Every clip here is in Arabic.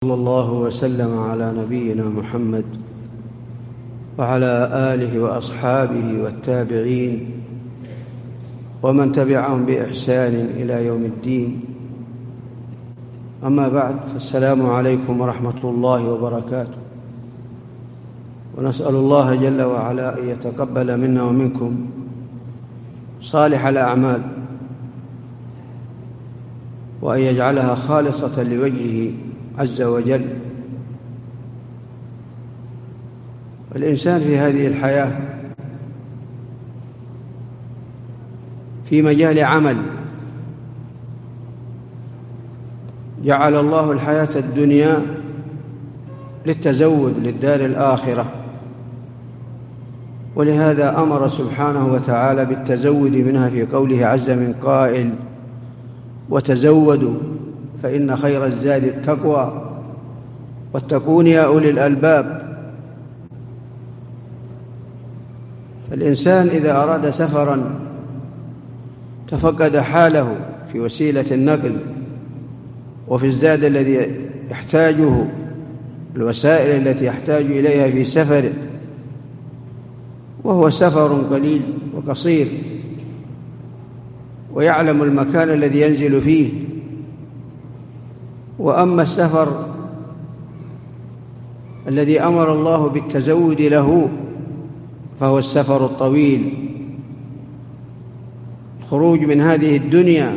صلى الله وسلم على نبينا محمد وعلى آله وأصحابه والتابعين ومن تبعهم بإحسان إلى يوم الدين. أما بعد، فالسلام عليكم ورحمة الله وبركاته، ونسأل الله جل وعلا أن يتقبل منا ومنكم صالح الأعمال، وأن يجعلها خالصة لوجهه عز وجل. الإنسان في هذه الحياة في مجال عمل، جعل الله الحياة الدنيا للتزود للدار الآخرة، ولهذا أمر سبحانه وتعالى بالتزود منها في قوله عز من قائل: وتزودوا فإن خير الزاد التقوى واتقون يا أولي الألباب. فالإنسان إذا أراد سفرا تفقد حاله في وسيلة النقل وفي الزاد الذي يحتاجه، الوسائل التي يحتاج إليها في سفره، وهو سفر قليل وقصير، ويعلم المكان الذي ينزل فيه. وأما السفر الذي أمر الله بالتزود له فهو السفر الطويل، الخروج من هذه الدنيا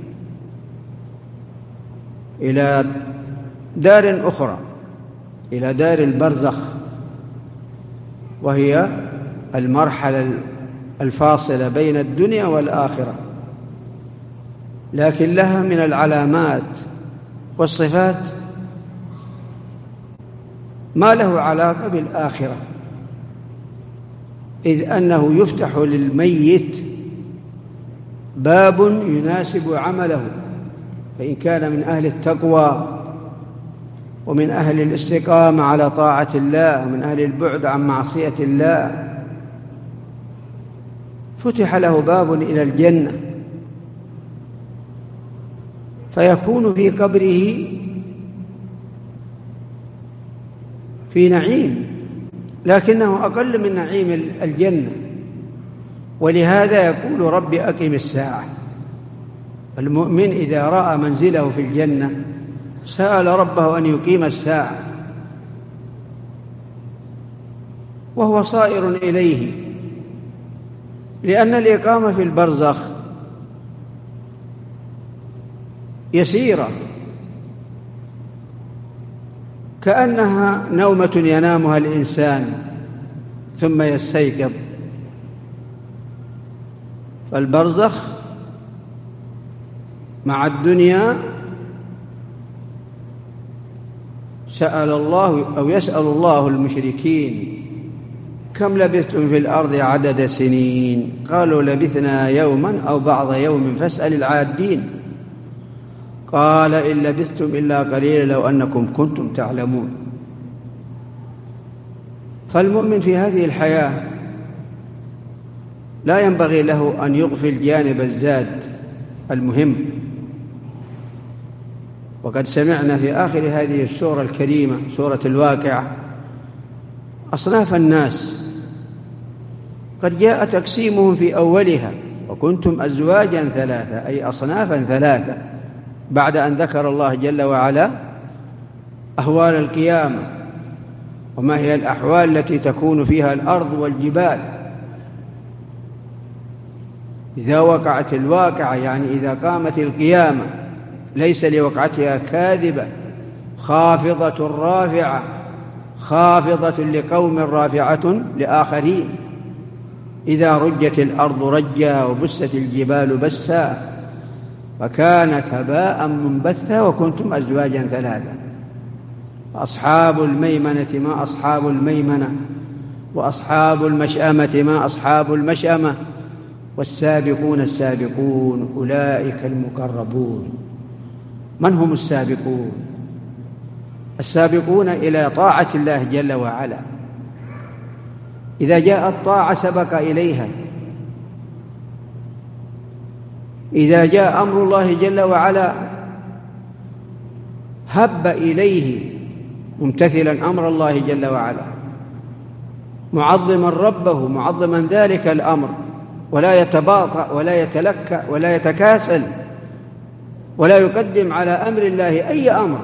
إلى دار أخرى، إلى دار البرزخ، وهي المرحلة الفاصلة بين الدنيا والآخرة، لكن لها من العلامات والصفات ما له علاقة بالآخرة، إذ أنه يفتح للميت باب يناسب عمله، فإن كان من أهل التقوى ومن أهل الاستقامة على طاعة الله ومن أهل البعد عن معصية الله، فتح له باب إلى الجنة، فيكون في قبره في نعيم، لكنه أقل من نعيم الجنة. ولهذا يقول: رب أقم الساعة. المؤمن إذا رأى منزله في الجنة سأل ربه أن يقيم الساعة، وهو صائر إليه، لأن الإقامة في البرزخ يسيرة، كأنها نومة ينامها الإنسان ثم يستيقظ. فالبرزخ مع الدنيا سأل الله أو يسأل الله المشركين: كم لبثتم في الأرض عدد سنين؟ قالوا: لبثنا يوما أو بعض يوم فاسأل العادين. قال: إن لبثتم إلا قليلا لو أنكم كنتم تعلمون. فالمؤمن في هذه الحياة لا ينبغي له أن يغفل جانب الزاد المهم. وقد سمعنا في آخر هذه السورة الكريمة، سورة الواقعة، أصناف الناس قد جاء تقسيمهم في أولها: وكنتم أزواجا ثلاثة، أي أصنافا ثلاثة، بعد أن ذكر الله جل وعلا أهوال القيامة وما هي الأحوال التي تكون فيها الأرض والجبال إذا وقعت الواقعة، يعني إذا قامت القيامة ليس لوقعتها كاذبة، خافضة رافعة، خافضة لقوم رافعة لآخرين. إذا رجت الأرض رجا وبست الجبال بسا فكانت هباء منبثا وكنتم أزواجا ثلاثة. أصحاب الميمنة ما أصحاب الميمنة، وأصحاب المشأمة ما أصحاب المشأمة، والسابقون السابقون أولئك المقربون. من هم السابقون؟ السابقون إلى طاعة الله جل وعلا، إذا جاءت طاعة سبق إليها، إذا جاء أمر الله جل وعلا هب إليه ممتثلا أمر الله جل وعلا، معظما ربه، معظما ذلك الأمر، ولا يتباطأ ولا يتلكأ ولا يتكاسل، ولا يقدم على أمر الله أي أمر،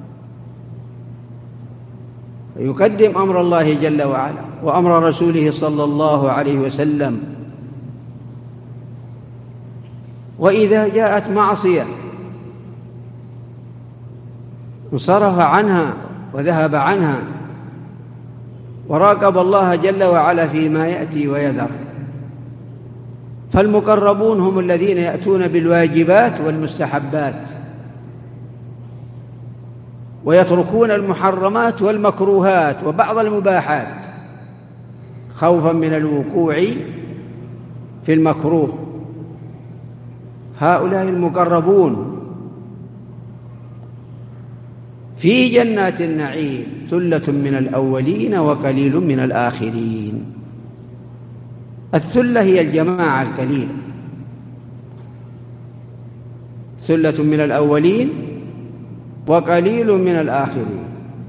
يقدم أمر الله جل وعلا وأمر رسوله صلى الله عليه وسلم. وإذا جاءت معصية انصرف عنها وذهب عنها وراقب الله جل وعلا فيما يأتي ويذر. فالمقربون هم الذين يأتون بالواجبات والمستحبات ويتركون المحرمات والمكروهات وبعض المباحات خوفا من الوقوع في المكروه. هؤلاء المقربون في جنات النعيم ثلة من الأولين وقليل من الآخرين. الثلة هي الجماعة القليلة، ثلة من الأولين وقليل من الآخرين.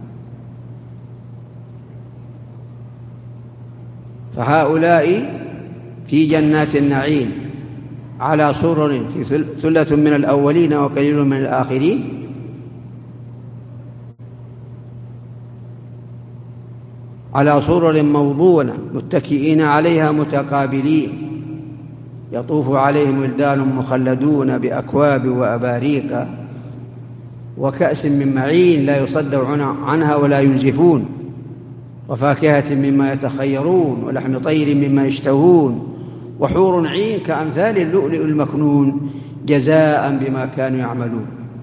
فهؤلاء في جنات النعيم على سرر، في ثلة من الأولين وقليل من الآخرين، على سرر موضونة متكئين عليها متقابلين، يطوف عليهم ولدان مخلدون بأكواب وأباريق وكأس من معين لا يصدعون عنها ولا ينزفون، وفاكهة مما يتخيرون ولحم طير مما يشتهون، وحور عين كأمثال اللؤلؤ المكنون جزاء بما كانوا يعملون.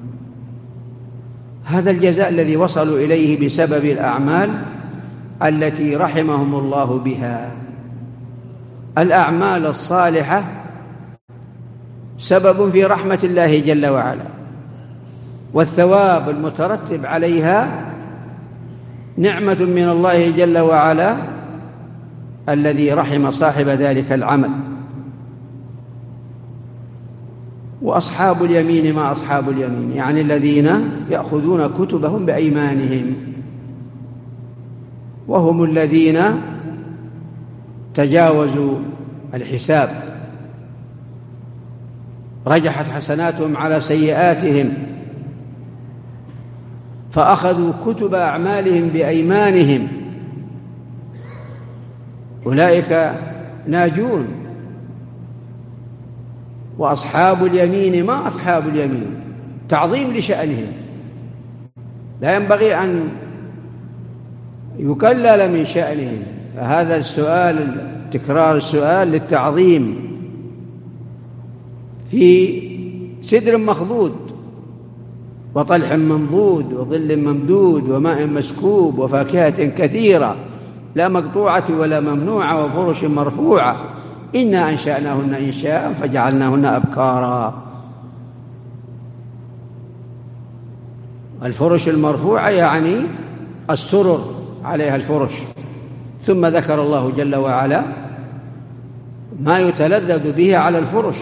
هذا الجزاء الذي وصلوا إليه بسبب الأعمال التي رحمهم الله بها. الأعمال الصالحة سبب في رحمة الله جل وعلا، والثواب المترتب عليها نعمة من الله جل وعلا الذي رحم صاحب ذلك العمل. وأصحاب اليمين ما أصحاب اليمين، يعني الذين يأخذون كتبهم بأيمانهم، وهم الذين تجاوزوا الحساب، رجحت حسناتهم على سيئاتهم، فأخذوا كتب أعمالهم بأيمانهم. أولئك ناجون. وأصحاب اليمين ما أصحاب اليمين، تعظيم لشأنهم، لا ينبغي أن يكلل من شأنهم. فهذا السؤال، تكرار السؤال للتعظيم، في سدر مخضود وطلح منضود وظل ممدود وماء مسكوب وفاكهة كثيرة لا مقطوعة ولا ممنوعة وفرش مرفوعة إنا أنشأناهن إنشاء فجعلناهن أبكارا. الفرش المرفوعة يعني السرر عليها الفرش. ثم ذكر الله جل وعلا ما يتلذذ به على الفرش،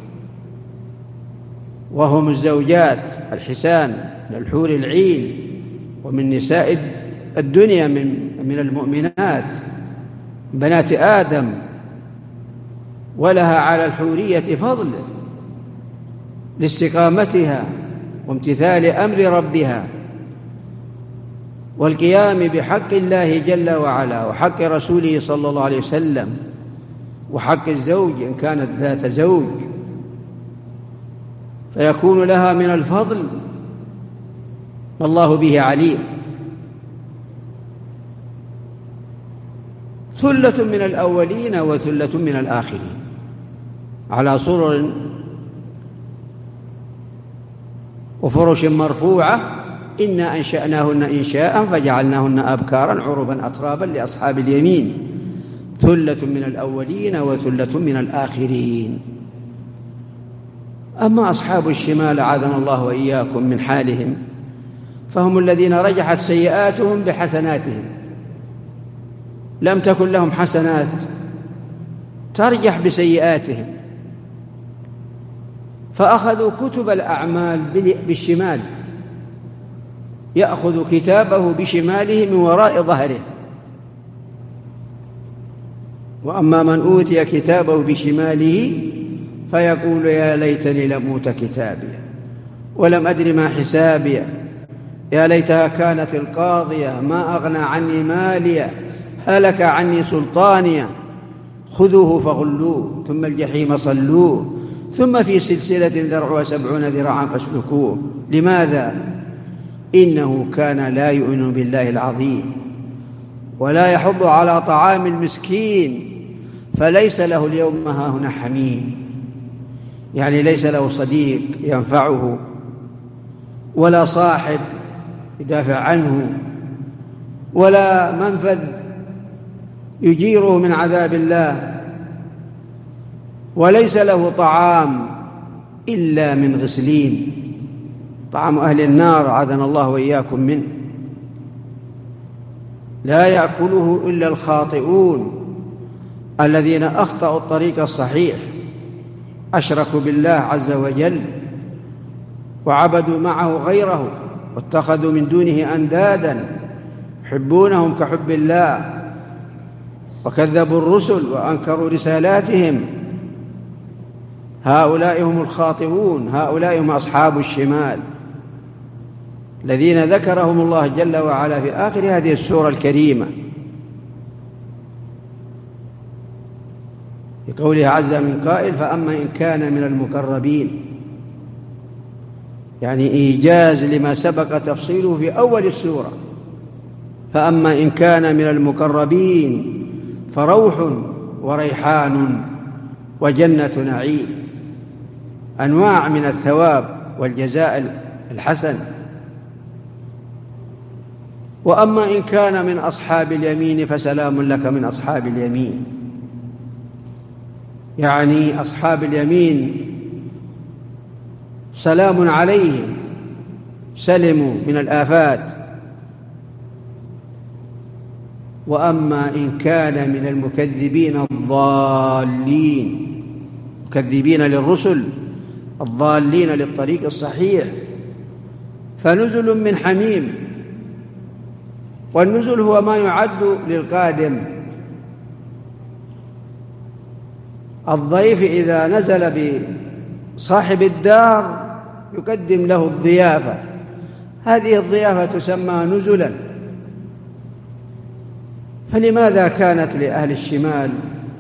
وهم الزوجات الحسان من الحور العين ومن نساء الدنيا من المؤمنات بنات آدم، ولها على الحورية فضل لاستقامتها وامتثال أمر ربها والقيام بحق الله جل وعلا وحق رسوله صلى الله عليه وسلم وحق الزوج إن كانت ذات زوج، فيكون لها من الفضل والله به عليم. ثلة من الأولين وثلة من الآخرين على سرر وفرش مرفوعة إنا أنشأناهن إنشاء فجعلناهن أبكارا عربا أترابا لأصحاب اليمين. ثلة من الأولين وثلة من الآخرين. أما أصحاب الشمال أعاذنا الله وإياكم من حالهم، فهم الذين رجحت سيئاتهم بحسناتهم، لم تكن لهم حسنات ترجح بسيئاتهم، فأخذوا كتب الأعمال بالشمال يأخذ كتابه بشماله من وراء ظهره. وأما من أوتي كتابه بشماله فيقول يا ليتني لم أوت كتابيه ولم أدر ما حسابيه يا ليتها كانت القاضية ما أغنى عني ماليه هلك عني سلطانيه خذوه فغلوه ثم الجحيم صلوه ثم في سلسلة ذرعها 70 ذراعا فاسلكوه. لماذا؟ إنه كان لا يؤمن بالله العظيم ولا يحض على طعام المسكين فليس له اليوم هاهنا حميم، يعني ليس له صديق ينفعه ولا صاحب يدافع عنه ولا منفذ يجيره من عذاب الله، وليس له طعام إلا من غسلين، طعام أهل النار عاذنا الله وإياكم منه، لا يأكله إلا الخاطئون الذين أخطأوا الطريق الصحيح، أشركوا بالله عز وجل وعبدوا معه غيره واتخذوا من دونه أندادا يحبونهم كحب الله وكذبوا الرسل وأنكروا رسالاتهم. هؤلاء هم الخاطئون، هؤلاء هم أصحاب الشمال الذين ذكرهم الله جل وعلا في آخر هذه السورة الكريمة بقوله عز من قائل فأما إن كان من المقربين، يعني إيجاز لما سبق تفصيله في أول السورة. فأما إن كان من المقربين فروح وريحان وجنة نعيم، أنواع من الثواب والجزاء الحسن. وأما إن كان من أصحاب اليمين فسلام لك من أصحاب اليمين، يعني أصحاب اليمين سلام عليهم سلموا من الآفات. وأما إن كان من المكذبين الضالين، مكذبين للرسل الضالين للطريق الصحيح، فنزل من حميم. والنزل هو ما يعد للقادم، الضيف إذا نزل بصاحب الدار يقدم له الضيافة، هذه الضيافة تسمى نزلا. فلماذا كانت لأهل الشمال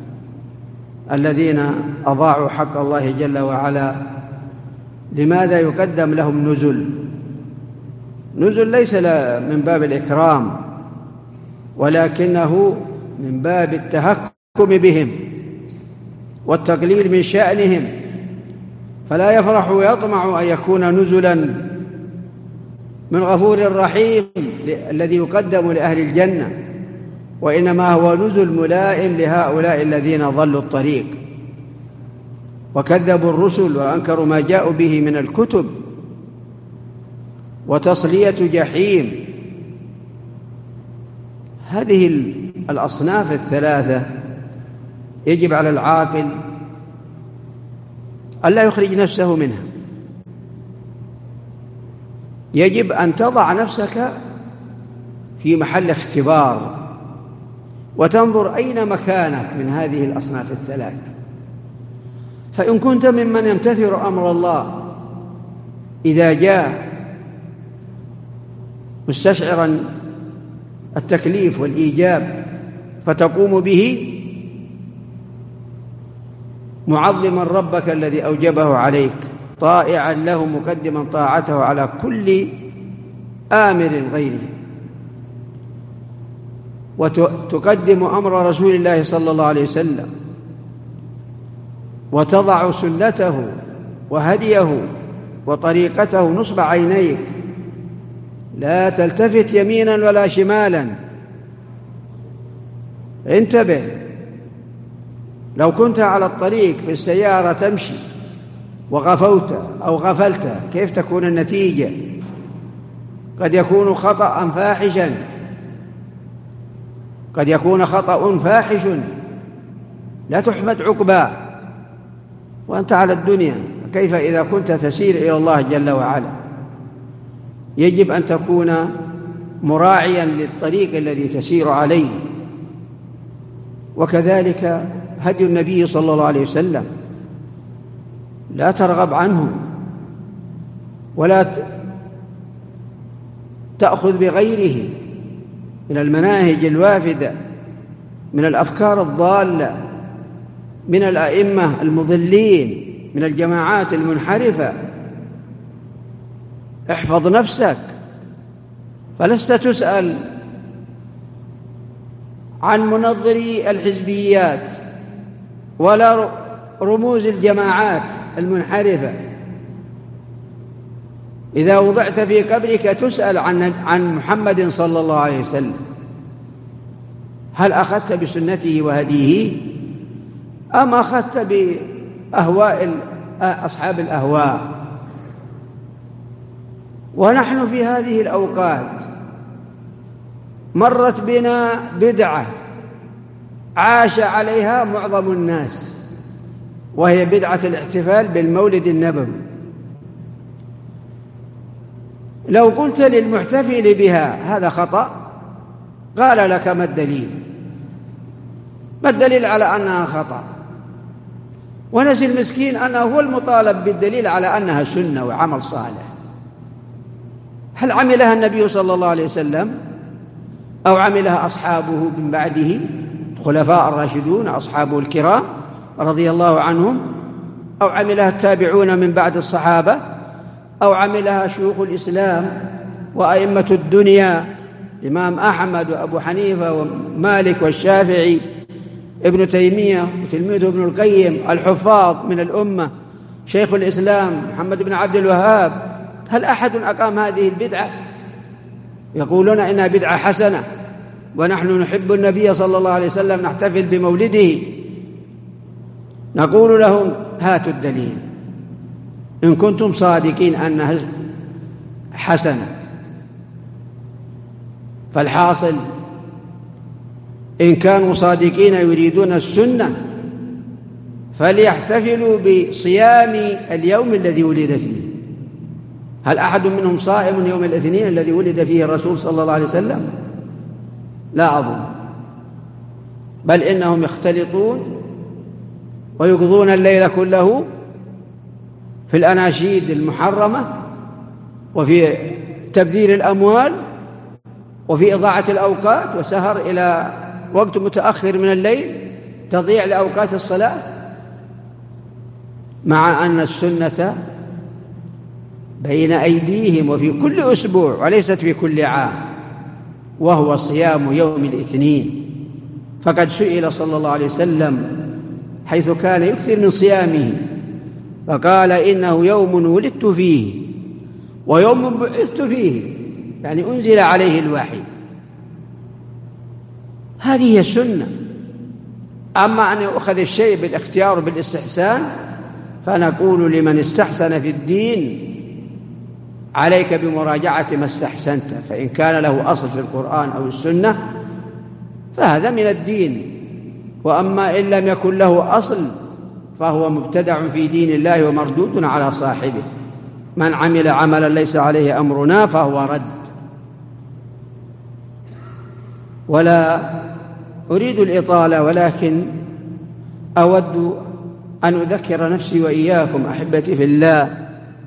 الذين أضاعوا حق الله جل وعلا لماذا يقدم لهم نزل؟ نزل ليس من باب الإكرام ولكنه من باب التهكم بهم والتقليل من شأنهم، فلا يفرح ويطمع أن يكون نزلا من غفور رحيم الذي يقدم لأهل الجنة، وإنما هو نزل ملائم لهؤلاء الذين ضلوا الطريق وكذبوا الرسل وأنكروا ما جاءوا به من الكتب، وتصلية جحيم. هذه الأصناف الثلاثة يجب على العاقل ألا يخرج نفسه منها، يجب أن تضع نفسك في محل اختبار وتنظر أين مكانك من هذه الأصناف الثلاثة. فإن كنت ممن يمتثل أمر الله إذا جاء مستشعرا التكليف والإيجاب فتقوم به معظما ربك الذي أوجبه عليك، طائعا له مقدما طاعته على كل آمر غيره، وتقدم أمر رسول الله صلى الله عليه وسلم وتضع سنته وهديه وطريقته نصب عينيك، لا تلتفت يمينا ولا شمالا. انتبه، لو كنت على الطريق في السيارة تمشي وغفوت أو غفلت كيف تكون النتيجة؟ قد يكون خطأ فاحشا، قد يكون خطأ فاحش لا تحمد عقباه وأنت على الدنيا، كيف إذا كنت تسير إلى الله جل وعلا؟ يجب أن تكون مراعيا للطريق الذي تسير عليه. وكذلك هدي النبي صلى الله عليه وسلم، لا ترغب عنه ولا تأخذ بغيره من المناهج الوافدة، من الأفكار الضالة، من الأئمة المضلين، من الجماعات المنحرفة. احفظ نفسك، فلست تسأل عن منظري الحزبيات ولا رموز الجماعات المنحرفة. إذا وضعت في قبرك تسأل عن محمد صلى الله عليه وسلم، هل أخذت بسنته وهديه أم أخذت بأهواء أصحاب الأهواء؟ ونحن في هذه الأوقات مرت بنا بدعة عاش عليها معظم الناس، وهي بدعة الاحتفال بالمولد النبوي. لو قلت للمحتفل بها هذا خطأ، قال لك ما الدليل؟ ما الدليل على أنها خطأ؟ ونسي المسكين أنه هو المطالب بالدليل على أنها سنة وعمل صالح. هل عملها النبي صلى الله عليه وسلم أو عملها أصحابه من بعده الخلفاء الراشدون أصحابه الكرام رضي الله عنهم، أو عملها التابعون من بعد الصحابة، أو عملها شيوخ الإسلام وأئمة الدنيا الإمام أحمد وأبو حنيفة ومالك والشافعي ابن تيمية وتلميذه ابن القيم الحفاظ من الأمة شيخ الإسلام محمد بن عبد الوهاب؟ هل أحد أقام هذه البدعة؟ يقولون إنها بدعة حسنة ونحن نحب النبي صلى الله عليه وسلم نحتفل بمولده. نقول لهم هاتوا الدليل إن كنتم صادقين أنها حسنة. فالحاصل إن كانوا صادقين يريدون السنة فليحتفلوا بصيام اليوم الذي ولد فيه. هل أحد منهم صائم يوم الاثنين الذي ولد فيه الرسول صلى الله عليه وسلم؟ لا أظن، بل إنهم يختلطون ويقضون الليل كله في الأناشيد المحرمة وفي تبذير الأموال وفي إضاعة الأوقات وسهر إلى وقت متأخر من الليل تضيع لأوقات الصلاة، مع أن السنة بين أيديهم وفي كل أسبوع وليست في كل عام، وهو صيام يوم الاثنين. فقد سئل صلى الله عليه وسلم حيث كان يكثر من صيامه فقال إنه يوم ولدت فيه ويوم بعثت فيه، يعني أنزل عليه الوحي. هذه هي السنة. أما أن يؤخذ الشيء بالاختيار بالاستحسان فنقول لمن استحسن في الدين عليك بمراجعة ما استحسنت، فإن كان له أصل في القرآن أو السنة فهذا من الدين، وأما إن لم يكن له أصل فهو مبتدع في دين الله ومردود على صاحبه. من عمل عملا ليس عليه أمرنا فهو رد. ولا أريد الإطالة، ولكن أود أن أذكر نفسي وإياكم أحبتي في الله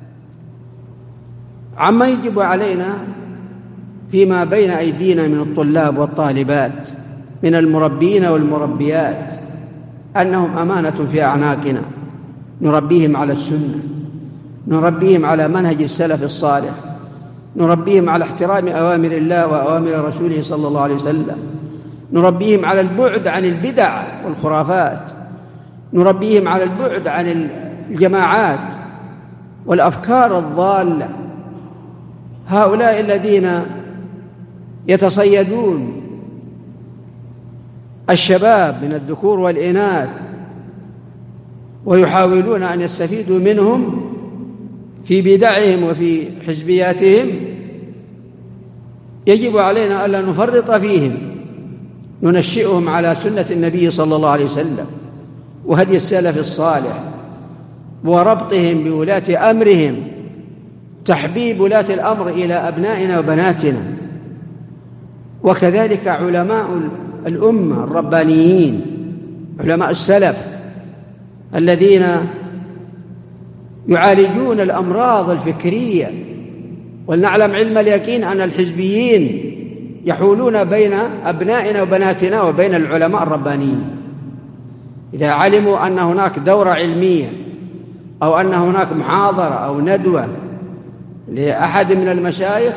عما يجب علينا فيما بين أيدينا من الطلاب والطالبات من المربين والمربيات، أنهم أمانة في أعناقنا. نربيهم على السنة، نربيهم على منهج السلف الصالح، نربيهم على احترام أوامر الله وأوامر رسوله صلى الله عليه وسلم، نربيهم على البعد عن البدع والخرافات، نربيهم على البعد عن الجماعات والأفكار الضالة. هؤلاء الذين يتصيدون الشباب من الذكور والإناث ويحاولون أن يستفيدوا منهم في بدعهم وفي حزبياتهم، يجب علينا ألا نفرط فيهم، ننشئهم على سنة النبي صلى الله عليه وسلم وهدي السلف الصالح وربطهم بولاة أمرهم تحبيب ولاة الأمر إلى أبنائنا وبناتنا، وكذلك علماء الأمة الربانيين، علماء السلف الذين يعالجون الأمراض الفكرية. ولنعلم علم اليقين أن الحزبيين يحولون بين أبنائنا وبناتنا وبين العلماء الربانيين. إذا علموا أن هناك دورة علمية أو أن هناك محاضرة أو ندوة لأحد من المشايخ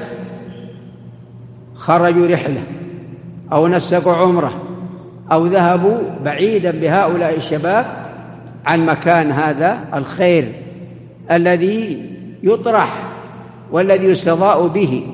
خرجوا رحلة أو نسكوا عمره أو ذهبوا بعيدا بهؤلاء الشباب عن مكان هذا الخير الذي يطرح والذي يستضاء به.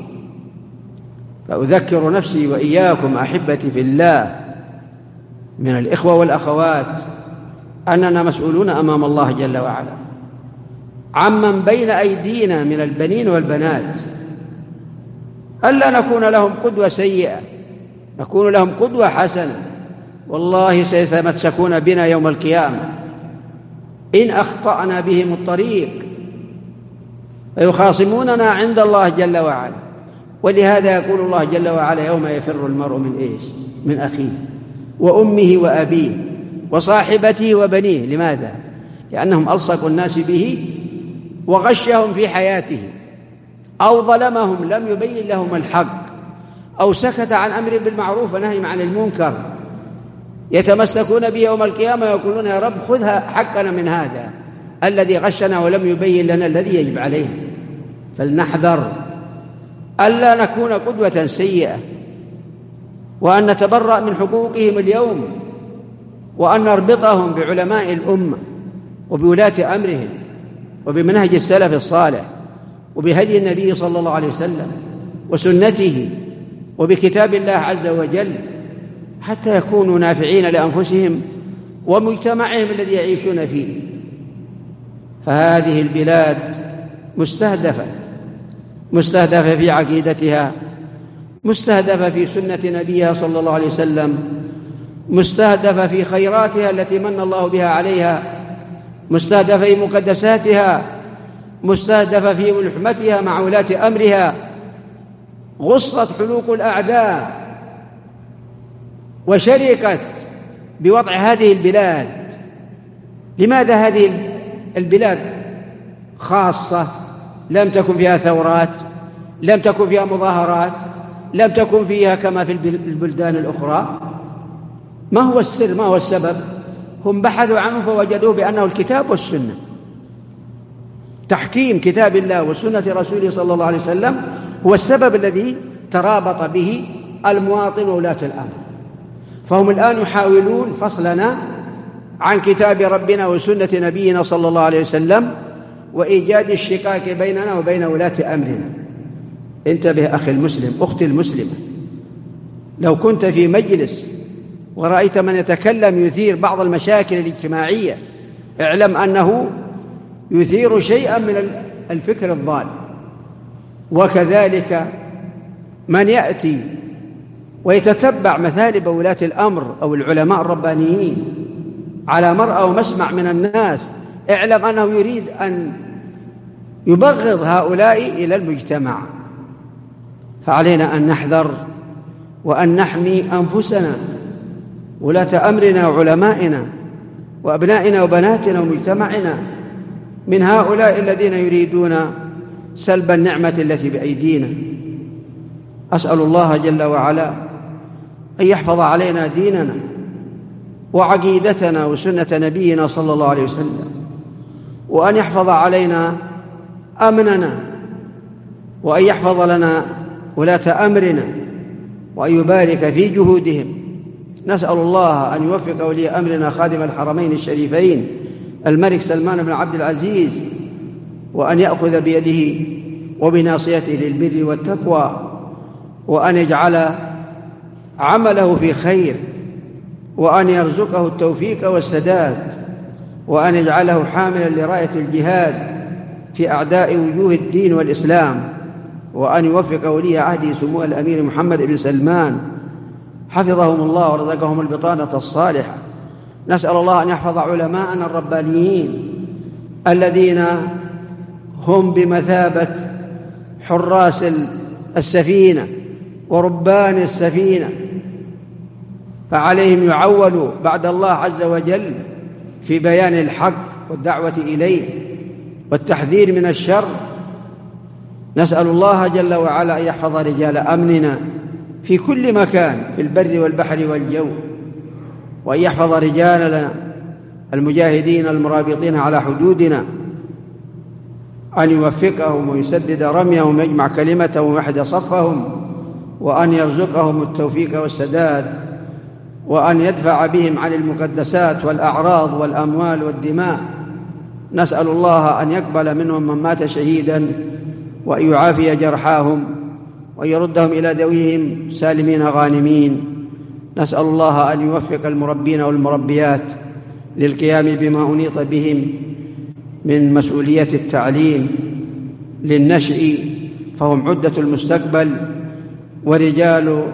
فأذكر نفسي وإياكم أحبتي في الله من الإخوة والأخوات أننا مسؤولون أمام الله جل وعلا عمن بين أيدينا من البنين والبنات، ألا نكون لهم قدوة سيئة، نكون لهم قدوة حسنة. والله سيتمسكون بنا يوم القيامة إن أخطأنا بهم الطريق، فيخاصموننا عند الله جل وعلا. ولهذا يقول الله جل وعلا: يوم يفر المرء من إيش؟ من أخيه وأمه وأبيه وصاحبته وبنيه. لماذا؟ لأنهم ألصقوا الناس به وغشهم في حياته، أو ظلمهم لم يبين لهم الحق، أو سكت عن أمر بالمعروف ونهي عن المنكر. يتمسكون به يوم القيامة ويقولون: يا رب خذها حقنا من هذا الذي غشنا ولم يبين لنا الذي يجب عليه. فلنحذر ألا نكون قدوة سيئة، وأن نتبرأ من حقوقهم اليوم، وأن نربطهم بعلماء الأمة وبولاة أمرهم وبمنهج السلف الصالح وبهدي النبي صلى الله عليه وسلم وسنته وبكتاب الله عز وجل، حتى يكونوا نافعين لأنفسهم ومجتمعهم الذي يعيشون فيه. فهذه البلاد مستهدفة في عقيدتها، مستهدفة في سنة نبيها صلى الله عليه وسلم، مستهدفة في خيراتها التي من الله بها عليها، مستهدفة في مقدساتها، مستهدفة في ملحمتها مع ولاة أمرها. غصت حلوق الأعداء وشركت بوضع هذه البلاد. لماذا هذه البلاد خاصة لم تكن فيها ثورات، لم تكن فيها مظاهرات، لم تكن فيها كما في البلدان الأخرى؟ ما هو السر؟ ما هو السبب؟ هم بحثوا عنه فوجدوه بأنه الكتاب والسنة، تحكيم كتاب الله وسنة رسوله صلى الله عليه وسلم هو السبب الذي ترابط به المواطن وولاة الأمر. فهم الآن يحاولون فصلنا عن كتاب ربنا وسنة نبينا صلى الله عليه وسلم وإيجاد الشقاق بيننا وبين ولاة أمرنا. انتبه أخي المسلم، أختي المسلمة، لو كنت في مجلس ورأيت من يتكلم يثير بعض المشاكل الاجتماعية، اعلم أنه يثير شيئا من الفكر الضال. وكذلك من يأتي ويتتبع مثالب ولاة الأمر أو العلماء الربانيين على مرأى ومسمع من الناس، اعلم أنه يريد أن يبغض هؤلاء إلى المجتمع. فعلينا أن نحذر وأن نحمي أنفسنا، ولاة أمرنا وعلمائنا وأبنائنا وبناتنا ومجتمعنا من هؤلاء الذين يريدون سلب النعمة التي بأيدينا. أسأل الله جل وعلا أن يحفظ علينا ديننا وعقيدتنا وسنة نبينا صلى الله عليه وسلم، وأن يحفظ علينا أمننا، وأن يحفظ لنا ولاة أمرنا، وأن يبارك في جهودهم. نسأل الله أن يوفق ولي أمرنا خادم الحرمين الشريفين الملك سلمان بن عبد العزيز، وأن يأخذ بيده وبناصيته للبر والتقوى، وأن يجعل عمله في خير، وأن يرزقه التوفيق والسداد، وأن يجعله حاملا لراية الجهاد في أعداء وجوه الدين والإسلام، وأن يوفق ولي عهده سمو الأمير محمد بن سلمان حفظهم الله ورزقهم البطانة الصالحة. نسأل الله أن يحفظ علماءنا الربانيين الذين هم بمثابة حراس السفينة وربان السفينة، فعليهم يعولوا بعد الله عز وجل في بيان الحق والدعوة إليه والتحذير من الشر. نسأل الله جل وعلا أن يحفظ رجال أمننا في كل مكان في البر والبحر والجو، وأن يحفظ رجالنا المجاهدين المرابطين على حدودنا، أن يوفقهم ويسدد رميهم ويجمع كلمتهم ويوحد صفهم، وأن يرزقهم التوفيق والسداد، وأن يدفع بهم عن المقدسات والأعراض والأموال والدماء. نسأل الله أن يقبل منهم من مات شهيدا، وأن يعافي جرحاهم، وأن يردهم إلى ذويهم سالمين غانمين. نسأل الله أن يوفق المربين والمربيات للقيام بما أنيط بهم من مسؤولية التعليم للنشء، فهم عدة المستقبل ورجال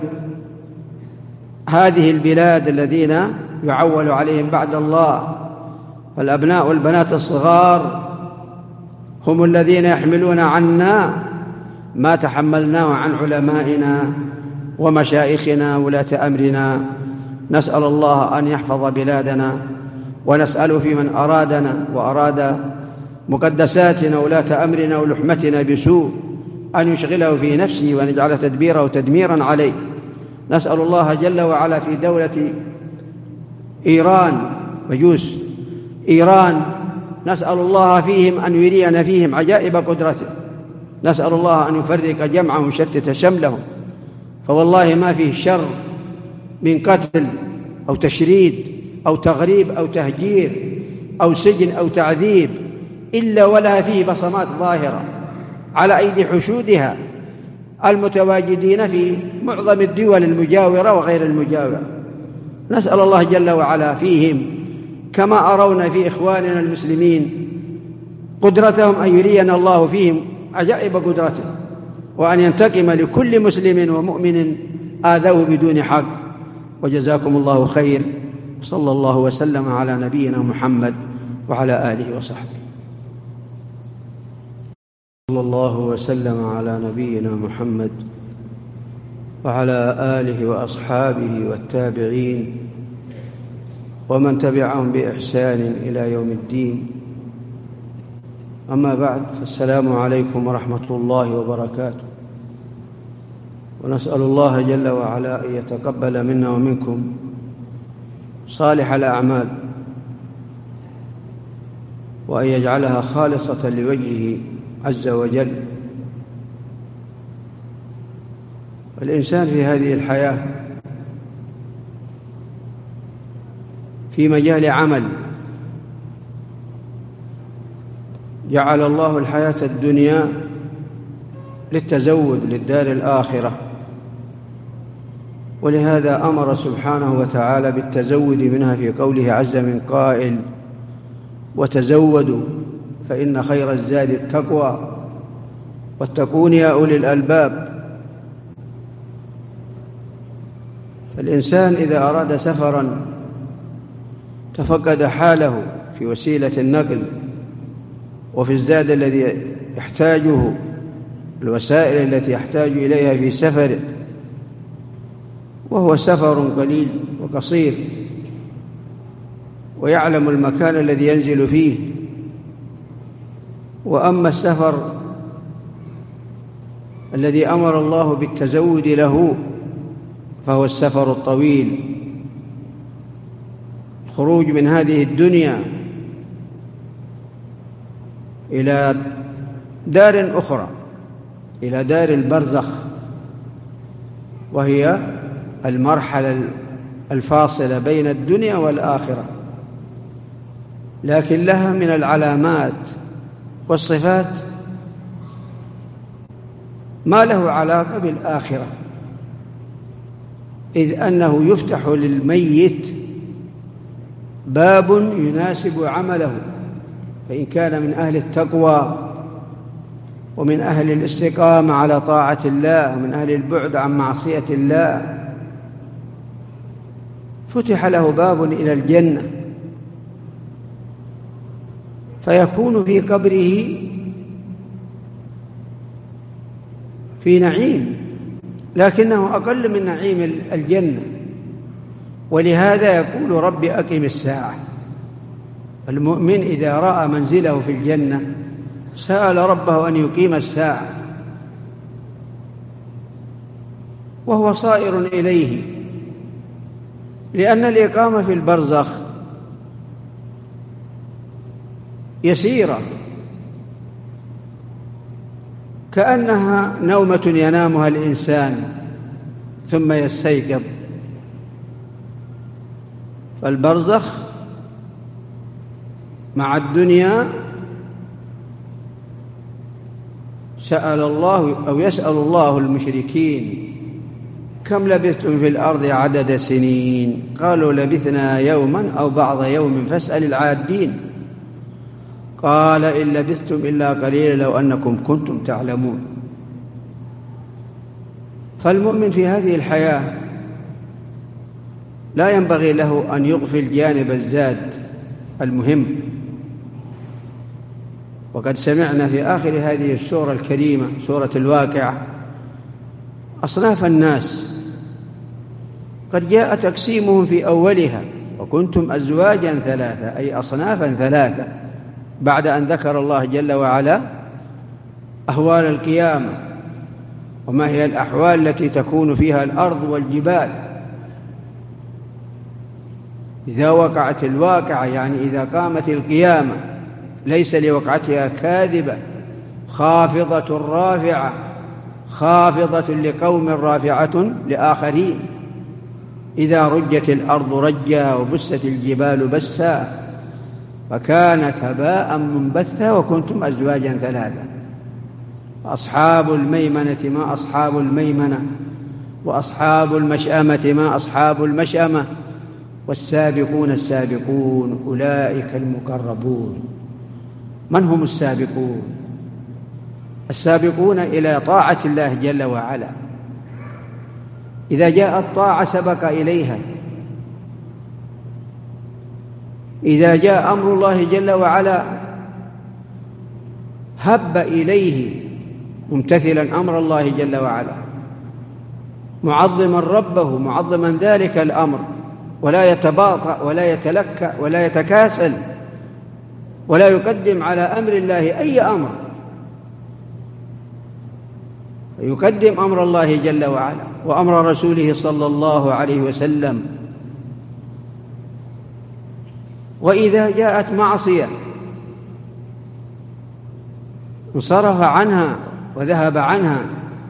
هذه البلاد الذين يعول عليهم بعد الله. فالأبناء والبنات الصغار هم الذين يحملون عنا ما تحملناه عن علمائنا ومشايخنا ولاة أمرنا. نسأل الله أن يحفظ بلادنا، ونسأل في من أرادنا وأراد مقدساتنا ولاة أمرنا ولحمتنا بسوء أن يشغله في نفسه وأن يجعل تدبيره تدميرا عليه. نسأل الله جل وعلا في دولة إيران، مجوس إيران، نسأل الله فيهم أن يرينا فيهم عجائب قدرته. نسأل الله أن يفرق جمعهم ويشتت شملهم، فوالله ما فيه شر من قتل أو تشريد أو تغريب أو تهجير أو سجن أو تعذيب إلا ولها فيه بصمات ظاهرة على أيدي حشودها المتواجدين في معظم الدول المجاورة وغير المجاورة. نسأل الله جل وعلا فيهم كما أرونا في إخواننا المسلمين قدرتهم أن يرينا الله فيهم عجائب قدرته، وأن ينتقم لكل مسلم ومؤمن آذوه بدون حق. وجزاكم الله خير، صلى الله وسلم على نبينا محمد وعلى آله وصحبه. صلى الله وسلم على نبينا محمد وعلى آله وأصحابه والتابعين ومن تبعهم بإحسان إلى يوم الدين. أما بعد، فالسلام عليكم ورحمة الله وبركاته. ونسأل الله جل وعلا أن يتقبل منا ومنكم صالح الأعمال، وأن يجعلها خالصة لوجهه عز وجل. الإنسان في هذه الحياة في مجال عمل جعل الله الحياة الدنيا للتزود للدار الآخرة، ولهذا أمر سبحانه وتعالى بالتزود منها في قوله عز من قائل: وتزودوا فإن خير الزاد التقوى واتقون يا أولي الألباب. فالإنسان إذا أراد سفرا تفقد حاله في وسيلة النقل وفي الزاد الذي يحتاجه، الوسائل التي يحتاج إليها في سفره، وهو سفر قليل وقصير، ويعلم المكان الذي ينزل فيه. وأما السفر الذي أمر الله بالتزود له فهو السفر الطويل، الخروج من هذه الدنيا إلى دار أخرى، إلى دار البرزخ، وهي المرحلة الفاصلة بين الدنيا والآخرة، لكن لها من العلامات والصفات ما له علاقة بالآخرة، إذ أنه يفتح للميت باب يناسب عمله، فإن كان من أهل التقوى ومن أهل الاستقامة على طاعة الله ومن أهل البعد عن معصية الله فتح له باب إلى الجنة، فيكون في قبره في نعيم، لكنه أقل من نعيم الجنة. ولهذا يقول رب أقم الساعة. المؤمن إذا رأى منزله في الجنة سأل ربه أن يقيم الساعة، وهو صائر إليه، لأن الإقامة في البرزخ يسيرة، كأنها نومة ينامها الإنسان ثم يستيقظ. فالبرزخ مع الدنيا سأل الله أو يسأل الله المشركين كم لبثتم في الأرض عدد سنين؟ قالوا لبثنا يوما أو بعض يوم فاسأل العادين. قال إن لبثتم إلا قليلا لو أنكم كنتم تعلمون. فالمؤمن في هذه الحياة لا ينبغي له أن يغفل جانب الزاد المهم. وقد سمعنا في آخر هذه السورة الكريمة سورة الواقعة أصناف الناس قد جاء تقسيمهم في أولها وكنتم أزواجا ثلاثة، أي أصنافا ثلاثة، بعد أن ذكر الله جل وعلا أهوال القيامة وما هي الأحوال التي تكون فيها الأرض والجبال إذا وقعت الواقعة، يعني إذا قامت القيامة ليس لوقعتها كاذبة خافضة رافعة، خافضة لقوم رافعة لآخرين. إذا رجت الأرض رجا وبست الجبال بسا فكانت هباء منبثا وكنتم أزواجا ثلاثة. أصحاب الميمنة ما أصحاب الميمنة، وأصحاب المشأمة ما أصحاب المشأمة، والسابقون السابقون أولئك المقربون. من هم السابقون؟ السابقون إلى طاعة الله جل وعلا. إذا جاءت طاعة سبق إليها، إذا جاء أمر الله جل وعلا هب إليه ممتثلا أمر الله جل وعلا، معظما ربه، معظما ذلك الأمر، ولا يتباطأ ولا يتلكأ ولا يتكاسل ولا يقدم على أمر الله أي أمر، يقدم أمر الله جل وعلا وأمر رسوله صلى الله عليه وسلم. وإذا جاءت معصية انصرف عنها وذهب عنها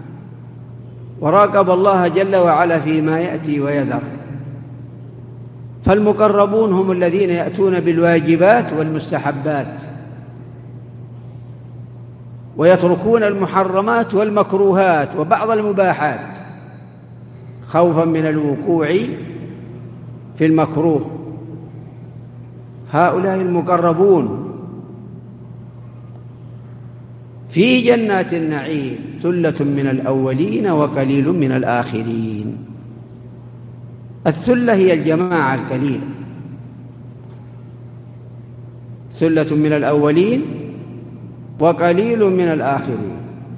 وراقب الله جل وعلا فيما يأتي ويذر. فالمقربون هم الذين يأتون بالواجبات والمستحبات ويتركون المحرمات والمكروهات وبعض المباحات خوفا من الوقوع في المكروه. هؤلاء المقربون في جنات النعيم ثلة من الأولين وقليل من الآخرين. الثلة هي الجماعة القليلة، ثلة من الأولين وقليل من الآخرين.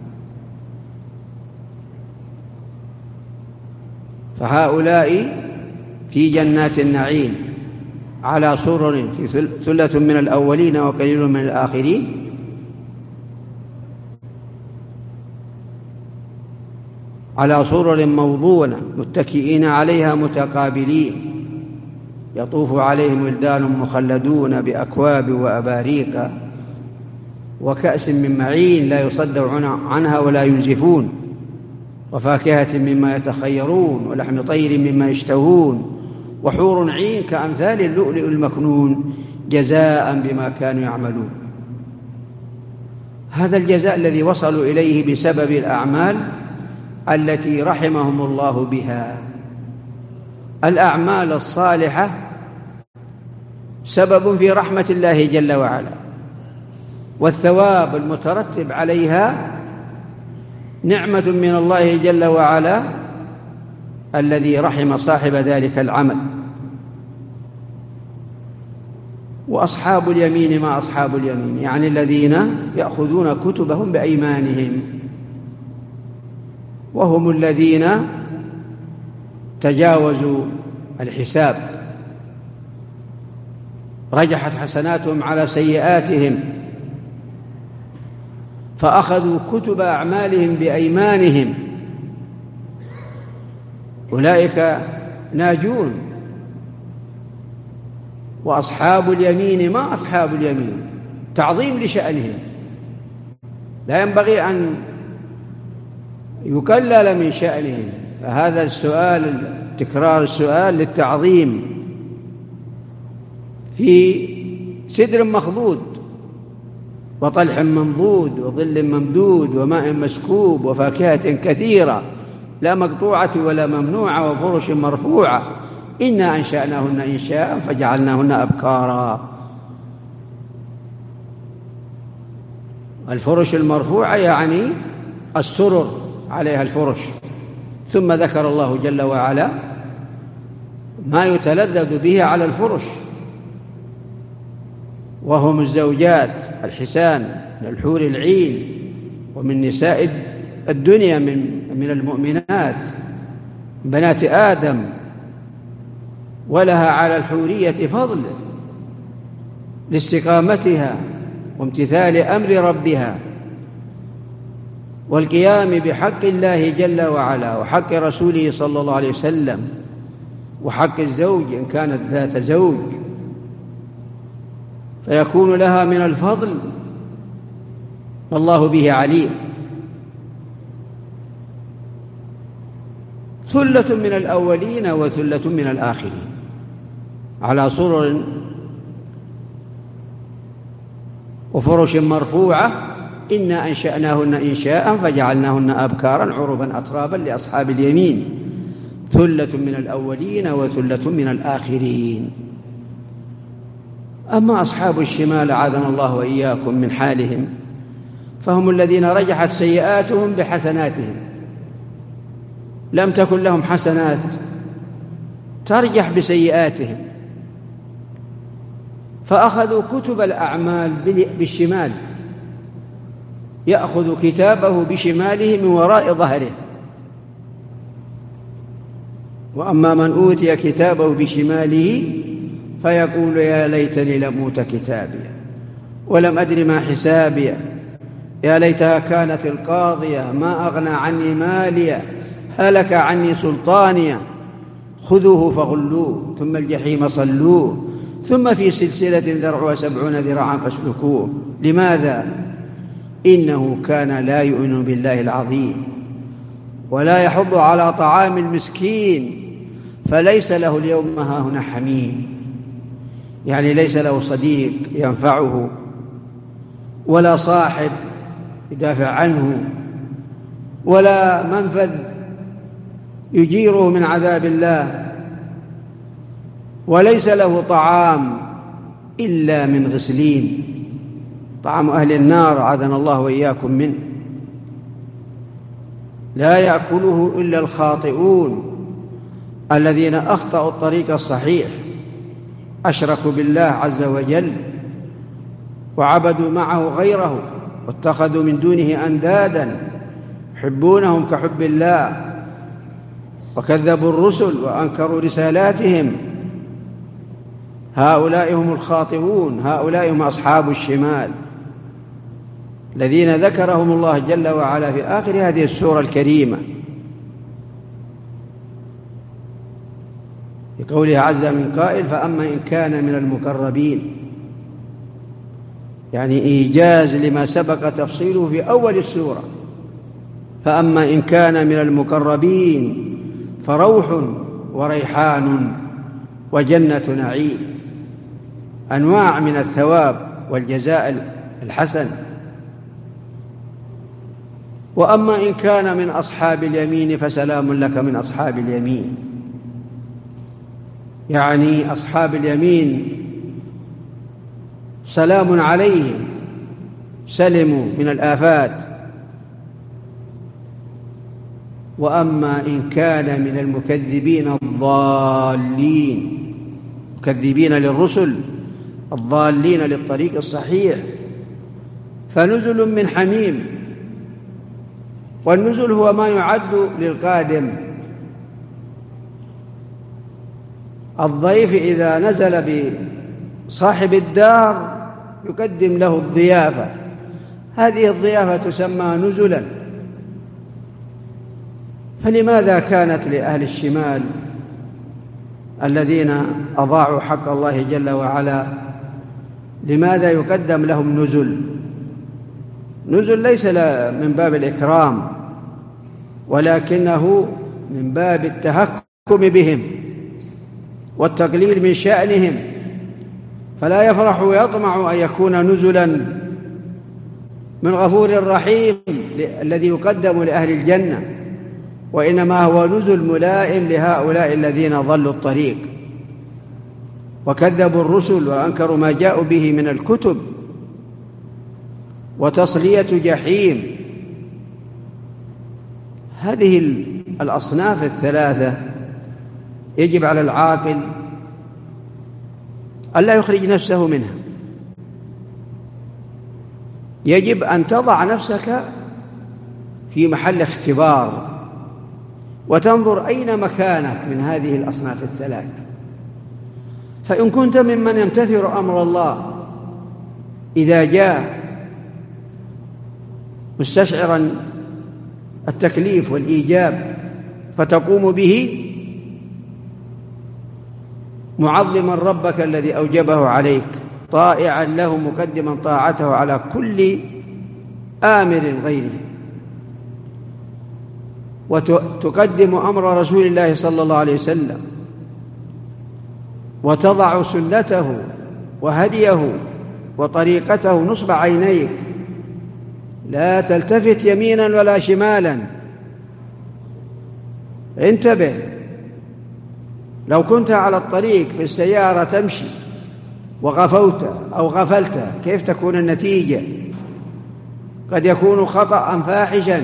فهؤلاء في جنات النعيم على سرر، في ثلة من الأولين وقليل من الآخرين، على سرر موضونة متكئين عليها متقابلين، يطوف عليهم ولدان مخلدون بأكواب وأباريق وكأس من معين لا يصدعون عنها ولا ينزفون، وفاكهة مما يتخيرون ولحم طير مما يشتهون، وحور عين كأمثال اللؤلؤ المكنون جزاء بما كانوا يعملون. هذا الجزاء الذي وصلوا إليه بسبب الأعمال التي رحمهم الله بها. الأعمال الصالحة سبب في رحمة الله جل وعلا، والثواب المترتب عليها نعمة من الله جل وعلا الذي رحم صاحب ذلك العمل. وأصحاب اليمين ما أصحاب اليمين، يعني الذين يأخذون كتبهم بأيمانهم. وهم الذين تجاوزوا الحساب، رجحت حسناتهم على سيئاتهم، فأخذوا كتب أعمالهم بأيمانهم، أولئك ناجون. وأصحاب اليمين، ما أصحاب اليمين؟ تعظيم لشأنهم، لا ينبغي أن يكلل من شأنهم، فهذا السؤال، تكرار السؤال للتعظيم. في سدر مخضود وطلح منضود وظل ممدود وماء مسكوب وفاكهة كثيرة لا مقطوعة ولا ممنوعة وفرش مرفوعة إنا أنشأناهن إنشاء فجعلناهن أبكارا. الفرش المرفوعة يعني السرر عليها الفرش. ثم ذكر الله جل وعلا ما يتلذذ به على الفرش، وهم الزوجات الحسان من الحور العين ومن نساء الدنيا من المؤمنات بنات آدم، ولها على الحورية فضل لاستقامتها وامتثال أمر ربها والقيام بحق الله جل وعلا وحق رسوله صلى الله عليه وسلم وحق الزوج إن كانت ذات زوج، فيكون لها من الفضل والله به عليم. ثلة من الأولين وثلة من الآخرين على سرر وفرش مرفوعة إنا أنشأناهن إنشاء فجعلناهن أبكارا عربا أترابا لأصحاب اليمين. ثلة من الأولين وثلة من الآخرين. أما أصحاب الشمال أعاذنا الله وإياكم من حالهم، فهم الذين رجحت سيئاتهم بحسناتهم، لم تكن لهم حسنات ترجح بسيئاتهم، فأخذوا كتب الأعمال بالشمال، يأخذ كتابه بشماله من وراء ظهره. وأما من أوتي كتابه بشماله فيقول يا ليتني لم أوت كتابي ولم أدر ما حسابي يا ليتها كانت القاضية ما أغنى عني مالية هلك عني سلطانية خذوه فغلوه ثم الجحيم صلوه ثم في سلسلة ذرعها 70 ذراعا فاسلكوه. لماذا؟ إنه كان لا يؤمن بالله العظيم ولا يحض على طعام المسكين فليس له اليوم هاهنا حميم، يعني ليس له صديق ينفعه ولا صاحب يدافع عنه ولا منفذ يجيره من عذاب الله، وليس له طعام إلا من غسلين، طعام أهل النار عاذنا الله وإياكم منه، لا يأكله إلا الخاطئون الذين أخطأوا الطريق الصحيح، أشركوا بالله عز وجل وعبدوا معه غيره واتخذوا من دونه أندادا يحبونهم كحب الله وكذبوا الرسل وأنكروا رسالاتهم. هؤلاء هم الخاطئون، هؤلاء هم أصحاب الشمال الذين ذكرهم الله جل وعلا في آخر هذه السورة الكريمة بقوله عز من قائل فأما إن كان من المقربين، يعني إيجاز لما سبق تفصيله في أول السورة. فأما إن كان من المقربين فروح وريحان وجنة نعيم، أنواع من الثواب والجزاء الحسن. وأما إن كان من أصحاب اليمين فسلام لك من أصحاب اليمين، يعني أصحاب اليمين سلام عليهم، سلموا من الآفات. وأما إن كان من المكذبين الضالين، مكذبين للرسل الضالين للطريق الصحيح، فنزل من حميم والنزل هو ما يعد للقادم. الضيف إذا نزل بصاحب الدار يقدم له الضيافة، هذه الضيافة تسمى نزلا. فلماذا كانت لأهل الشمال الذين أضاعوا حق الله جل وعلا لماذا يقدم لهم نزل؟ نزل ليس من باب الإكرام، ولكنه من باب التهكم بهم والتقليل من شأنهم، فلا يفرح ويطمع أن يكون نزلا من غفور رحيم الذي يقدم لأهل الجنة، وإنما هو نزل ملائم لهؤلاء الذين ضلوا الطريق وكذبوا الرسل وأنكروا ما جاءوا به من الكتب، وتصلية جحيم. هذه الأصناف الثلاثة يجب على العاقل ألا يخرج نفسه منها. يجب أن تضع نفسك في محل اختبار وتنظر أين مكانك من هذه الأصناف الثلاثة. فإن كنت ممن يمتثل أمر الله إذا جاء مستشعرا التكليف والإيجاب فتقوم به معظما ربك الذي أوجبه عليك، طائعا له مقدما طاعته على كل آمر غيره، وتقدم أمر رسول الله صلى الله عليه وسلم، وتضع سنته وهديه وطريقته نصب عينيك، لا تلتفت يمينا ولا شمالا. انتبه، لو كنت على الطريق في السيارة تمشي وغفوت أو غفلت كيف تكون النتيجة؟ قد يكون خطأ فاحشا،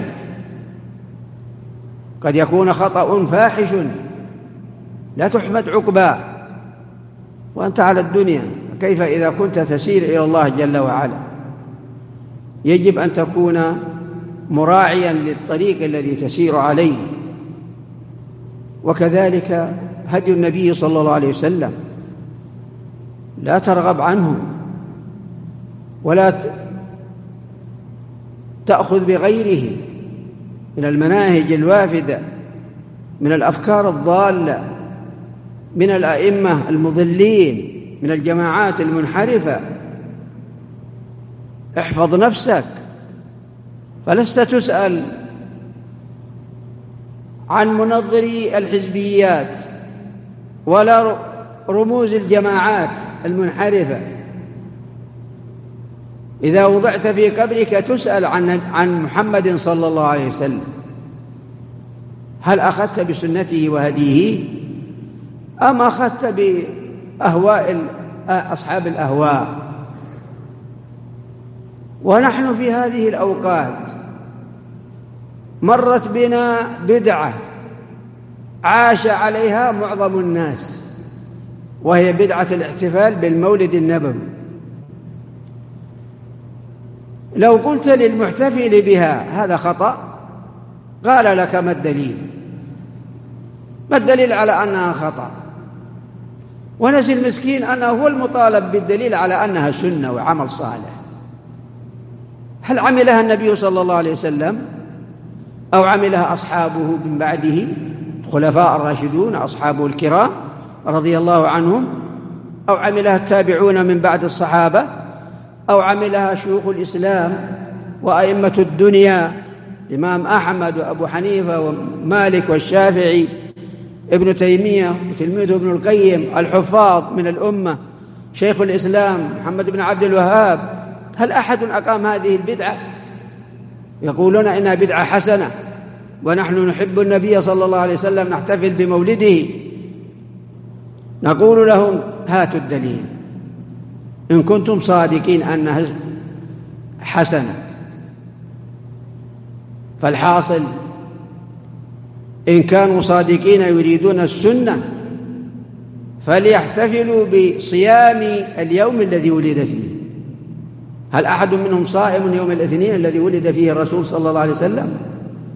قد يكون خطأ فاحش لا تحمد عقباه وأنت على الدنيا، كيف إذا كنت تسير إلى الله جل وعلا؟ يجب أن تكون مراعيا للطريق الذي تسير عليه. وكذلك هدي النبي صلى الله عليه وسلم، لا ترغب عنه ولا تأخذ بغيره من المناهج الوافدة، من الأفكار الضالة، من الأئمة المضلين، من الجماعات المنحرفة. احفظ نفسك، فلست تسأل عن منظري الحزبيات ولا رموز الجماعات المنحرفة. إذا وضعت في قبرك تسأل عن محمد صلى الله عليه وسلم، هل أخذت بسنته وهديه أم أخذت بأهواء أصحاب الأهواء؟ ونحن في هذه الأوقات مرت بنا بدعة عاش عليها معظم الناس، وهي بدعة الاحتفال بالمولد النبوي. لو قلت للمحتفل بها هذا خطأ قال لك ما الدليل؟ ما الدليل على أنها خطأ؟ ونسي المسكين أنه هو المطالب بالدليل على أنها سنة وعمل صالح. هل عملها النبي صلى الله عليه وسلم أو عملها أصحابه من بعده الخلفاء الراشدون أصحابه الكرام رضي الله عنهم، أو عملها التابعون من بعد الصحابة، أو عملها شيوخ الإسلام وأئمة الدنيا الإمام أحمد وأبو حنيفة ومالك والشافعي ابن تيمية وتلميذه ابن القيم الحفاظ من الأمة شيخ الإسلام محمد بن عبد الوهاب؟ هل أحد أقام هذه البدعة؟ يقولون إنها بدعة حسنة ونحن نحب النبي صلى الله عليه وسلم نحتفل بمولده. نقول لهم هاتوا الدليل إن كنتم صادقين أنها حسنة. فالحاصل إن كانوا صادقين يريدون السنة فليحتفلوا بصيام اليوم الذي ولد فيه. هل أحد منهم صائم يوم الاثنين الذي ولد فيه الرسول صلى الله عليه وسلم؟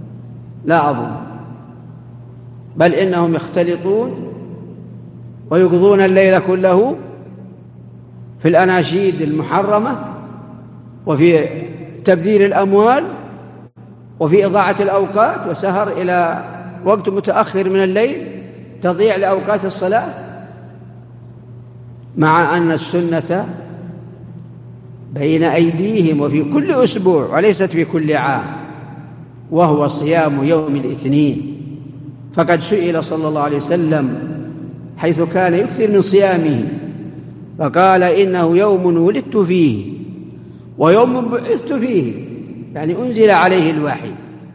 لا أظن، بل إنهم يختلطون ويقضون الليل كله في الأناشيد المحرمة وفي تبذير الأموال وفي إضاعة الأوقات وسهر إلى وقت متأخر من الليل تضيع لأوقات الصلاة، مع أن السنة بين أيديهم وفي كل أسبوع وليست في كل عام، وهو صيام يوم الاثنين. فقد سئل صلى الله عليه وسلم حيث كان يكثر من صيامه فقال إنه يوم ولدت فيه ويوم بعثت فيه، يعني أنزل عليه الوحي.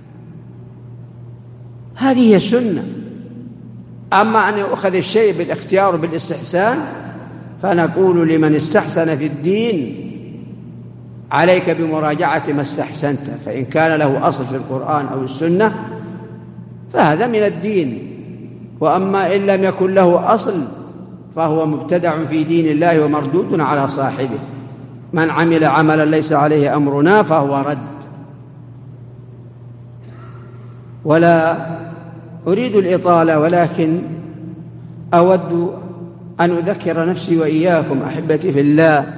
هذه هي السنة. أما أن يؤخذ الشيء بالاختيار بالاستحسان فنقول لمن استحسن في الدين عليك بمراجعة ما استحسنت، فإن كان له أصل في القرآن أو السنة فهذا من الدين، وأما إن لم يكن له أصل فهو مبتدع في دين الله ومردود على صاحبه. من عمل عملا ليس عليه أمرنا فهو رد. ولا أريد الإطالة، ولكن أود أن أذكر نفسي وإياكم أحبتي في الله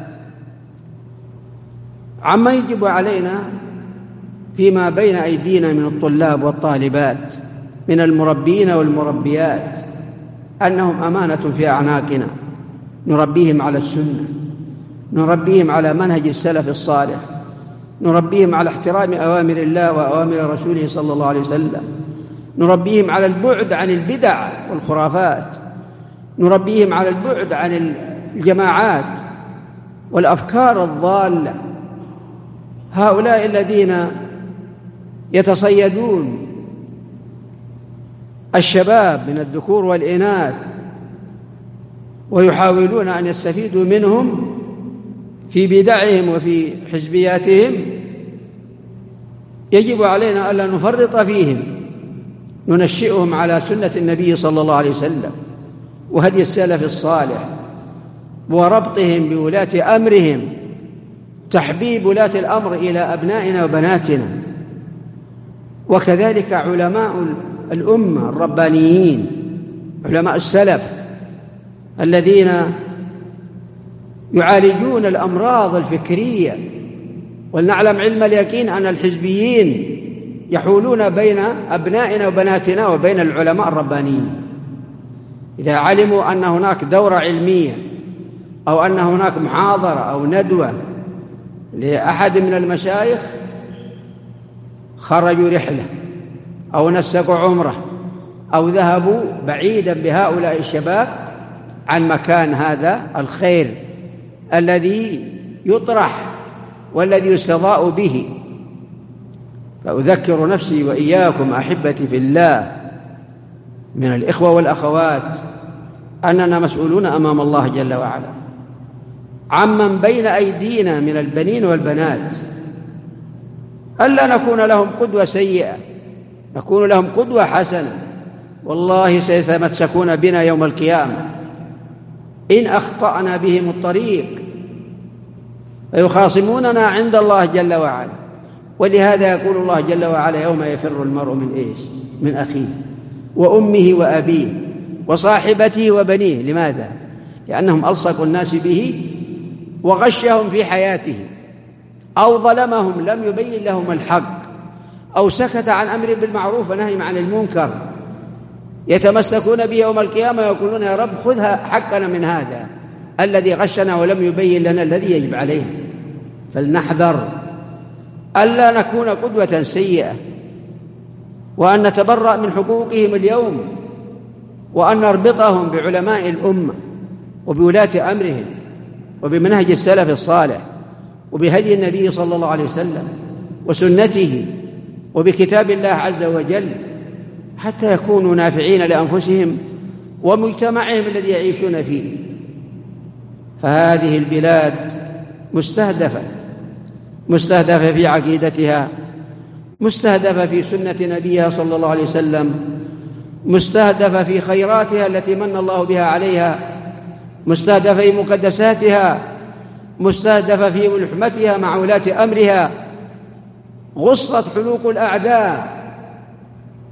عما يجب علينا فيما بين أيدينا من الطلاب والطالبات من المربين والمربيات، أنهم أمانة في أعناقنا، نربيهم على السنة، نربيهم على منهج السلف الصالح، نربيهم على احترام أوامر الله وأوامر رسوله صلى الله عليه وسلم، نربيهم على البعد عن البدع والخرافات، نربيهم على البعد عن الجماعات والأفكار الضالة. هؤلاء الذين يتصيدون الشباب من الذكور والإناث ويحاولون أن يستفيدوا منهم في بدعهم وفي حزبياتهم، يجب علينا ألا نفرط فيهم، ننشئهم على سنة النبي صلى الله عليه وسلم وهدي السلف الصالح وربطهم بولاة أمرهم، تحبيب ولاة الأمر إلى أبنائنا وبناتنا. وكذلك علماء الأمة الربانيين، علماء السلف الذين يعالجون الأمراض الفكرية. ولنعلم علم اليقين أن الحزبيين يحولون بين أبنائنا وبناتنا وبين العلماء الربانيين. إذا علموا أن هناك دورة علمية أو أن هناك محاضرة أو ندوة لأحد من المشايخ خرجوا رحلة أو نسكوا عمره أو ذهبوا بعيدا بهؤلاء الشباب عن مكان هذا الخير الذي يطرح والذي يستضاء به. فأذكر نفسي وإياكم أحبتي في الله من الإخوة والأخوات أننا مسؤولون أمام الله جل وعلا عمن بين أيدينا من البنين والبنات، ألا نكون لهم قدوة سيئة، نكون لهم قدوة حسنة. والله سيتمسكون بنا يوم القيامة إن أخطأنا بهم الطريق فيخاصموننا عند الله جل وعلا. ولهذا يقول الله جل وعلا يوم يفر المرء من إيش؟ من أخيه وأمه وأبيه وصاحبته وبنيه. لماذا؟ لأنهم ألصقوا الناس به وغشهم في حياته، أو ظلمهم لم يبين لهم الحق، أو سكت عن أمر بالمعروف ونهي عن المنكر، يتمسكون به يوم القيامة ويقولون يا رب خذها حقنا من هذا الذي غشنا ولم يبين لنا الذي يجب عليه. فلنحذر ألا نكون قدوة سيئة، وأن نتبرأ من حقوقهم اليوم، وأن نربطهم بعلماء الأمة وبولاة أمرهم وبمنهج السلف الصالح وبهدي النبي صلى الله عليه وسلم وسنته وبكتاب الله عز وجل، حتى يكونوا نافعين لأنفسهم ومجتمعهم الذي يعيشون فيه. فهذه البلاد مستهدفة في عقيدتها، مستهدفة في سنة نبيها صلى الله عليه وسلم، مستهدفة في خيراتها التي من الله بها عليها، مستهدفة في مقدساتها، مستهدفة في ملحمتها مع ولاة أمرها. غصت حلوق الأعداء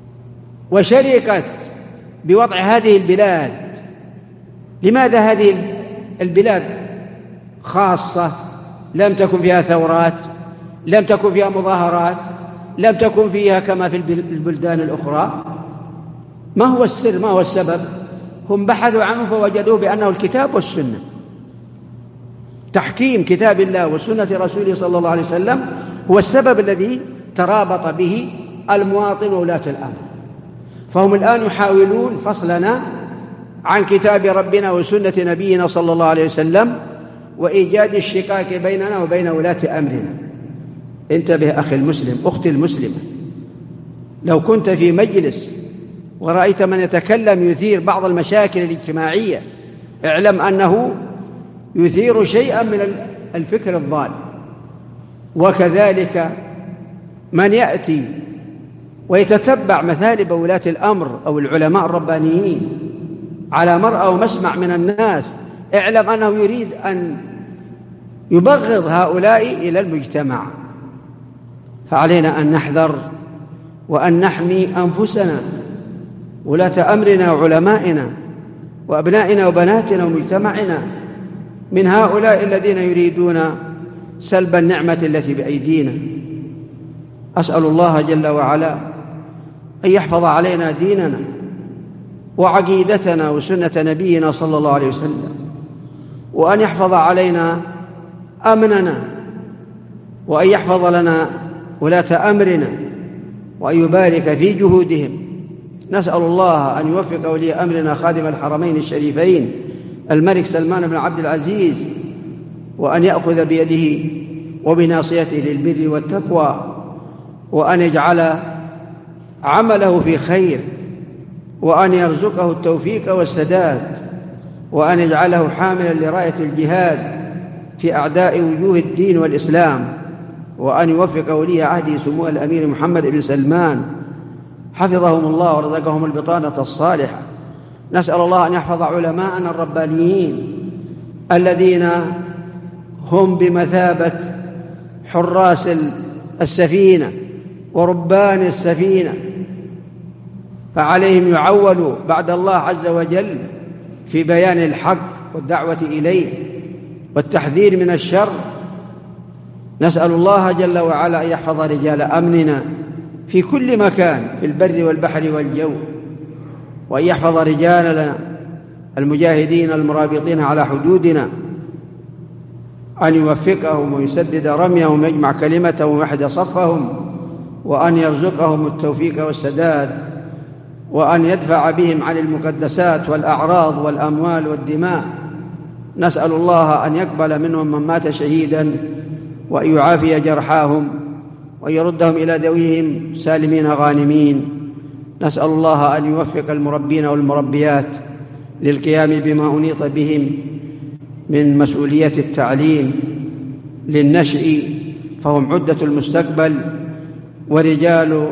وشركت بوضع هذه البلاد. لماذا هذه البلاد خاصة لم تكن فيها ثورات، لم تكن فيها مظاهرات، لم تكن فيها كما في البلدان الأخرى؟ ما هو السر؟ ما هو السبب؟ هم بحثوا عنه فوجدوه بأنه الكتاب والسنة، تحكيم كتاب الله وسنة رسوله صلى الله عليه وسلم هو السبب الذي ترابط به المواطن وولاة الأمر. فهم الآن يحاولون فصلنا عن كتاب ربنا وسنة نبينا صلى الله عليه وسلم وإيجاد الشقاق بيننا وبين ولاة أمرنا. انتبه أخي المسلم، أختي المسلمة، لو كنت في مجلس ورأيت من يتكلم يثير بعض المشاكل الاجتماعية اعلم أنه يثير شيئا من الفكر الضال. وكذلك من يأتي ويتتبع مثالب ولاة الأمر أو العلماء الربانيين على مرأى ومسمع من الناس اعلم أنه يريد أن يبغض هؤلاء إلى المجتمع. فعلينا أن نحذر وأن نحمي أنفسنا ولاة أمرنا وعلمائنا وأبنائنا وبناتنا ومجتمعنا من هؤلاء الذين يريدون سلب النعمة التي بأيدينا. أسأل الله جل وعلا أن يحفظ علينا ديننا وعقيدتنا وسنة نبينا صلى الله عليه وسلم، وأن يحفظ علينا أمننا، وأن يحفظ لنا ولاة أمرنا، وأن يبارك في جهودهم. نسأل الله أن يوفق ولي أمرنا خادم الحرمين الشريفين الملك سلمان بن عبد العزيز، وأن يأخذ بيده وبناصيته للبر والتقوى، وأن يجعل عمله في خير، وأن يرزقه التوفيق والسداد، وأن يجعله حاملا لراية الجهاد في أعداء وجوه الدين والإسلام، وأن يوفق ولي عهده سمو الأمير محمد بن سلمان حفظهم الله ورزقهم البطانة الصالحة. نسأل الله أن يحفظ علماءنا الربانيين الذين هم بمثابة حراس السفينة وربان السفينة، فعليهم يعولوا بعد الله عز وجل في بيان الحق والدعوة إليه والتحذير من الشر. نسأل الله جل وعلا أن يحفظ رجال أمننا في كل مكان في البر والبحر والجو، وأن يحفظ رجالنا المجاهدين المرابطين على حدودنا، أن يوفقهم ويسدد رميهم ويجمع كلمتهم ويوحد صفهم، وأن يرزقهم التوفيق والسداد، وأن يدفع بهم عن المقدسات والأعراض والأموال والدماء. نسأل الله أن يقبل منهم من مات شهيدا، وأن يعافي جرحاهم، وأن يردهم إلى ذويهم سالمين غانمين. نسأل الله أن يوفق المربين والمربيات للقيام بما أنيط بهم من مسؤولية التعليم للنشء، فهم عدة المستقبل ورجال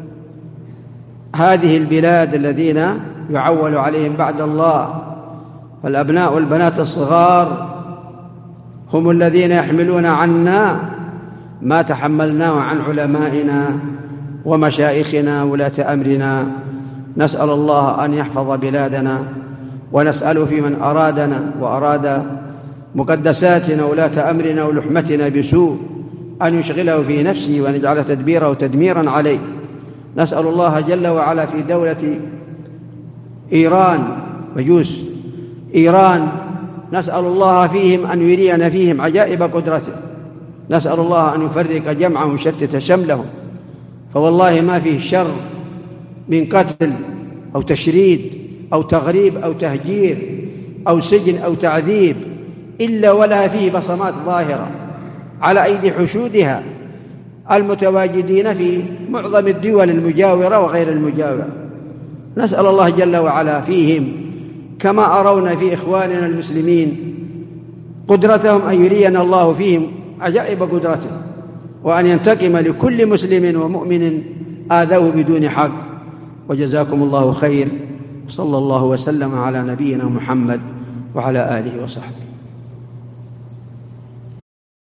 هذه البلاد الذين يعول عليهم بعد الله. فالأبناء والبنات الصغار هم الذين يحملون عنا ما تحملناه عن علمائنا ومشايخنا ولاة أمرنا. نسأل الله أن يحفظ بلادنا، ونسأل في من أرادنا وأراد مقدساتنا ولاة أمرنا ولحمتنا بسوء أن يشغله في نفسه وأن يجعل تدبيره تدميرا عليه. نسأل الله جل وعلا في دولة إيران مجوس إيران، نسأل الله فيهم أن يرينا فيهم عجائب قدرته. نسأل الله أن يفرق جمعهم ويشتت شملهم، فوالله ما فيه شر من قتل أو تشريد أو تغريب أو تهجير أو سجن أو تعذيب إلا ولها فيه بصمات ظاهرة على أيدي حشودها المتواجدين في معظم الدول المجاورة وغير المجاورة. نسأل الله جل وعلا فيهم كما أرونا في إخواننا المسلمين قدرتهم أن يرينا الله فيهم عجائب قدرته، وأن ينتقم لكل مسلم ومؤمن آذوه بدون حق. وجزاكم الله خير، صلى الله وسلم على نبينا محمد وعلى آله وصحبه.